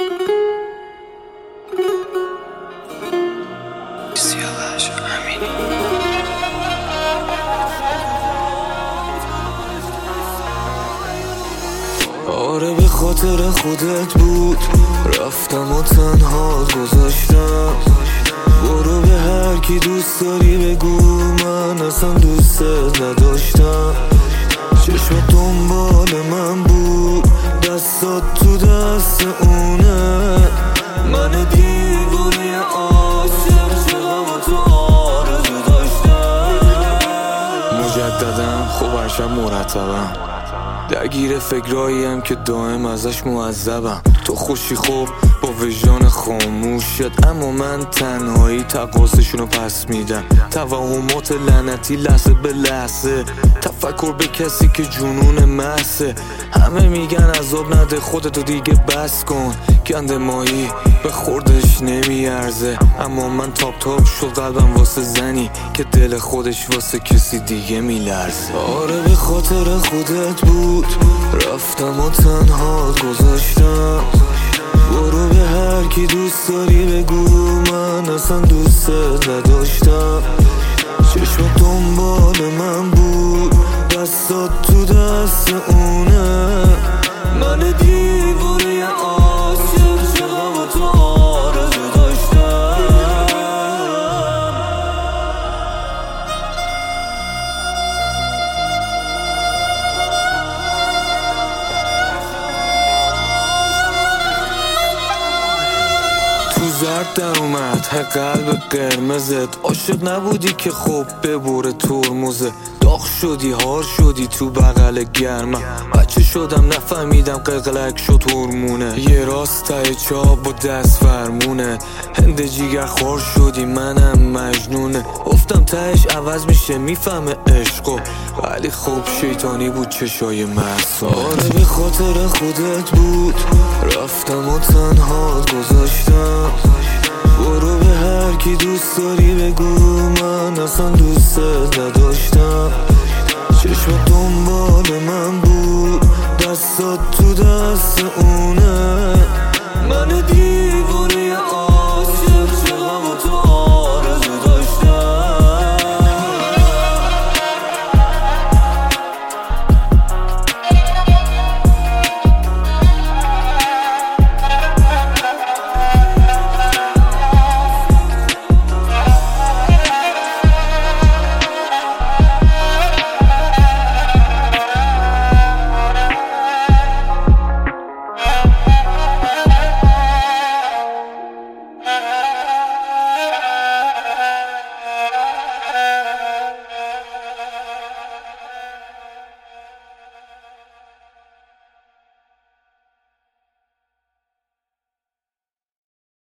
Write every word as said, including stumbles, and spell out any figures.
سیاوش امینی. آره به خاطر خودت بود رفتم و تنها گذاشتم. برو به هر کی دوست داری بگو من اصلا دوست نداشتم. چشم دنبال من بود دستات تو دست اونه. من دیوونه عاشق چقدر تو آرزو داشتم. مجددم خوب هرشب مرتبم درگیر فکراییم که دائم ازش معذبم. تو خوشی خوب با وجدان خاموشت، اما من تنهایی تقاصشونو پس میدم. توهمات لعنتی لحظه به لحظه، تفکر به کسی که جنون محضه. همه میگن عذاب نده خودتو دیگه بس کن، گند ماهی به خوردش نمیارزه. اما من تاپ تاپ شد قلبم واسه زنی که دل خودش واسه کسی دیگه میلرزه. آره به خاطر خودت بود رفتم و تنها گذاشتم. برو به هر کی دوست داری بگو من اصلا دوست نداشتم. چشم دنبال من بود دستات تو دست اونه. من دیوونه عاشق چقدر تو آرزو داشتم. تو زرد در اومد هر قلب قرمزت. عاشق نبودی که خوب ببره ترمزه. داغ شدی هار شدی تو بغل گرمم. بچه شدم نفهمیدم قلقلک شد هرمونه. یه راست ته چاب و دست فرمونه. هند جیگر خور شدی منم مجنونه. افتم تهش عوض میشه میفهمه عشقو، ولی خوب شیطانی بود چشای معصومه. آره به خاطر خودت بود رفتم و تنها گذاشتم. برو به هر کی دوست داری بگو من اصلا دوست نداشتم.